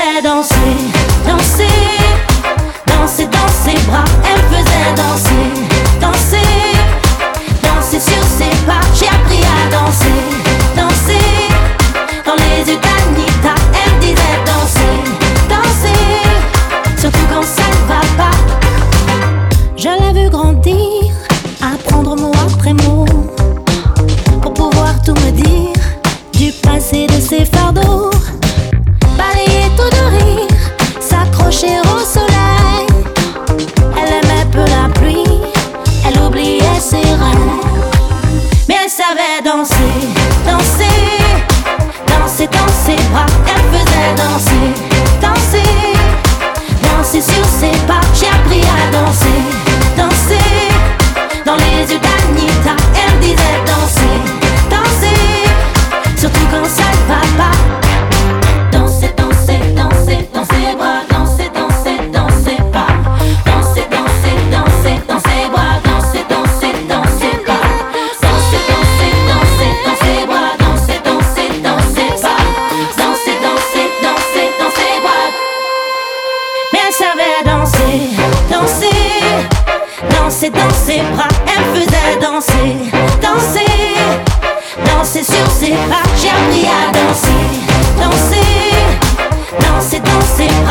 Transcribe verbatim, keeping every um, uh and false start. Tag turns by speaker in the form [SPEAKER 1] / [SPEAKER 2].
[SPEAKER 1] savait danser, danser, danser dans ses bras. Elle faisait danser, danser, danser sur ses pas. J'ai appris à danser, danser dans les yeux d'Anita. Elle disait danser, danser, surtout quand ça ne va pas. Je l'ai vu grandir, apprendre mot après mot, pour pouvoir tout me dire du passé de ses fardeaux. Balayer tout de rire, s'accrocher au soleil. Elle aimait peu la pluie, elle oubliait ses rêves. Mais elle savait danser, danser, danser dans ses bras. Elle faisait danser, danser, danser sur ses pas. J'ai appris à danser, danser dans les yeux d'Anita. Elle disait danser, danser, surtout quand ça ne va pas. Danser, danser, danser dans ses bras. Danser, danser, danser pas. Danser, danser, danser dans ses bras. Danser, danser, danser pas. Danser, danser, danser dans ses bras. Danser, danser, danser pas. Danser, danser, danser dans ses bras. Mais elle savait danser, danser, danser dans ses bras. Elle faisait danser, danser, danser sur ses pas. J'ai appris à danser, danser, danser dans ses bras.